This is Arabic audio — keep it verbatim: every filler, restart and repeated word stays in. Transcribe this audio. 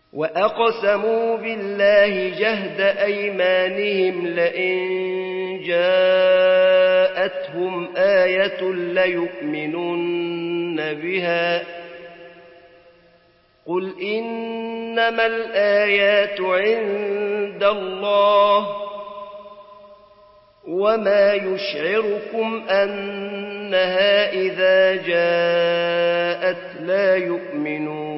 وأقسموا بالله جهد أيمانهم لئن جاءتهم آية ليؤمنن بها قل إنما الآيات عند الله وما يشعركم أنها إذا جاءت لا يؤمنون